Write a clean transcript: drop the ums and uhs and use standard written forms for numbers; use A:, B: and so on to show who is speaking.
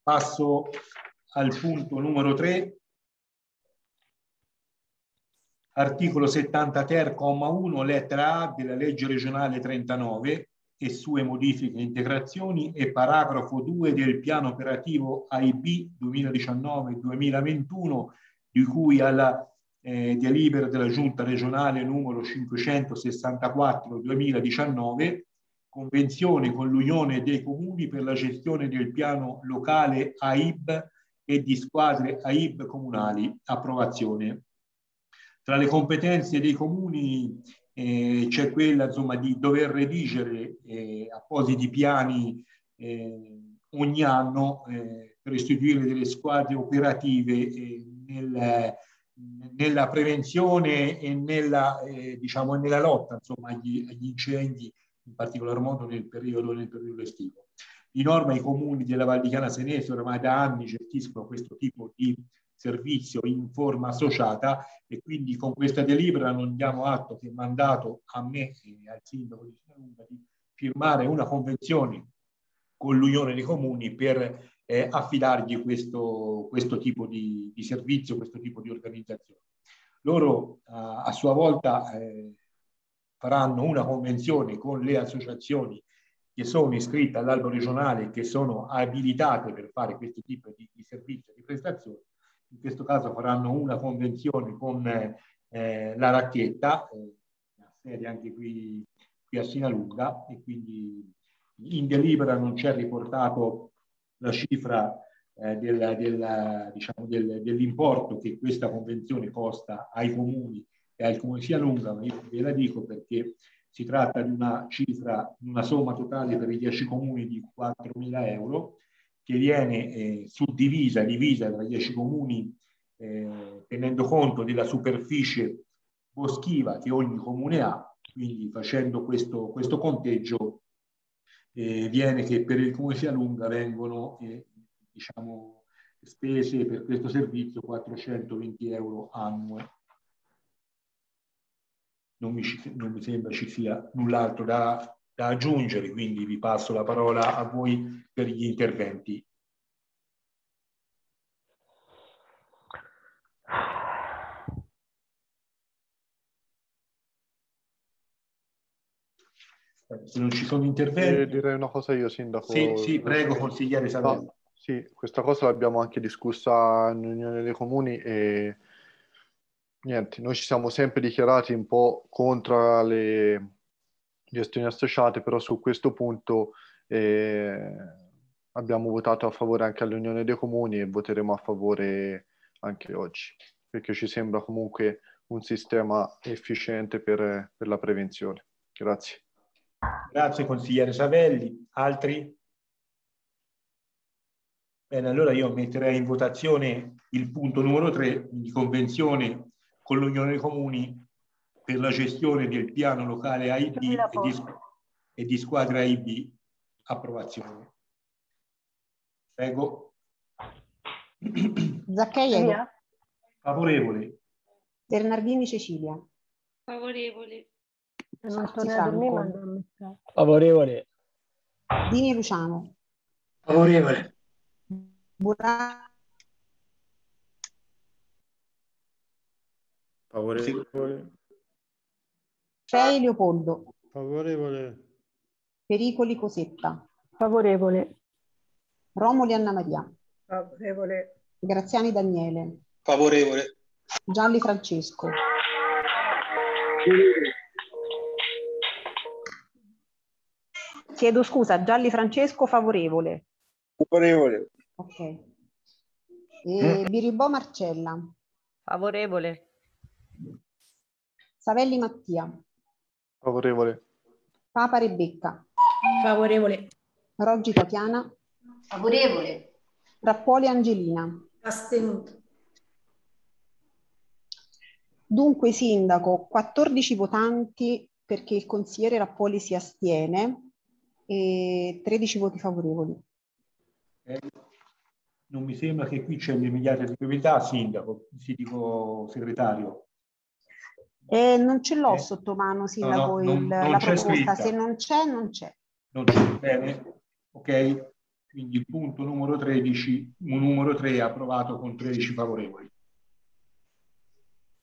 A: Passo al punto numero 3. Articolo 70 ter, comma 1, lettera A della legge regionale 39 e sue modifiche e integrazioni e paragrafo 2 del piano operativo AIB 2019-2021, di cui alla delibera della Giunta regionale numero 564-2019, convenzione con l'Unione dei Comuni per la gestione del piano locale AIB e di squadre AIB comunali. Approvazione. Tra le competenze dei comuni c'è quella, insomma, di dover redigere appositi piani ogni anno per istituire delle squadre operative nella prevenzione e nella, diciamo, nella lotta, insomma, agli incendi, in particolar modo nel periodo estivo. Di norma i comuni della Val di Chiana Senese ormai da anni gestiscono questo tipo di servizio in forma associata e quindi con questa delibera non diamo atto che è mandato a me e al sindaco di Sinalunga di firmare una convenzione con l'Unione dei Comuni per affidargli questo tipo di servizio, questo tipo di organizzazione. Loro a sua volta faranno una convenzione con le associazioni che sono iscritte all'albo regionale, che sono abilitate per fare questo tipo di servizio, di prestazioni. In questo caso faranno una convenzione con la Racchetta, una serie anche qui a Sinalunga, e quindi in delibera non c'è riportato la cifra diciamo dell'importo che questa convenzione costa ai comuni e al comune di Sinalunga, ma io ve la dico perché si tratta di una cifra, una somma totale per i 10 comuni di 4.000 euro, che viene divisa tra 10 comuni tenendo conto della superficie boschiva che ogni comune ha, quindi facendo questo conteggio viene che per il comune di Sinalunga vengono diciamo, spese per questo servizio 420 euro annui. Non mi sembra ci sia null'altro da aggiungere, quindi vi passo la parola a voi per gli interventi. Se non ci sono interventi...
B: Direi una cosa io, sindaco.
A: Sì, prego, consigliere Savelli.
B: No, sì, questa cosa l'abbiamo anche discussa in Unione dei Comuni e niente, noi ci siamo sempre dichiarati un po' contro le gestioni associate, però su questo punto abbiamo votato a favore anche all'Unione dei Comuni e voteremo a favore anche oggi, perché ci sembra comunque un sistema efficiente per la prevenzione. Grazie.
A: Grazie consigliere Savelli. Altri? Bene, allora io metterei in votazione il punto numero 3 di convenzione con l'Unione dei Comuni per la gestione del piano locale AIB e di squadra AIB. Approvazione. Prego.
C: Zaccaiedo.
A: Favorevole.
C: Bernardini Cecilia.
D: Favorevole.
E: Favorevole.
C: Dini Luciano.
E: Favorevole.
C: Burani.
F: Favorevole.
C: Fei Leopoldo.
F: Favorevole.
C: Pericoli Cosetta.
G: Favorevole.
C: Romoli Anna Maria.
G: Favorevole.
C: Graziani Daniele.
H: Favorevole.
C: Gianli Francesco. Chiedo scusa, Gianli Francesco favorevole.
H: Favorevole.
C: Ok. E Biribò Marcella.
D: Favorevole.
C: Savelli Mattia.
B: Favorevole.
C: Papa Rebecca.
G: Favorevole.
C: Roggi Tatiana.
I: Favorevole.
C: Rappuoli Angelina.
I: Astenuto.
C: Dunque, sindaco, 14 votanti perché il consigliere Rappuoli si astiene e 13 voti favorevoli.
A: Non mi sembra che qui c'è l'immediata priorità, sindaco, dico segretario.
C: Non ce l'ho sotto mano, sindaco,
A: non
C: la
A: c'è
C: proposta.
A: scritta.
C: Se non c'è, non c'è.
A: Non c'è, bene, ok. Quindi il punto numero 13, numero 3 approvato con 13 favorevoli.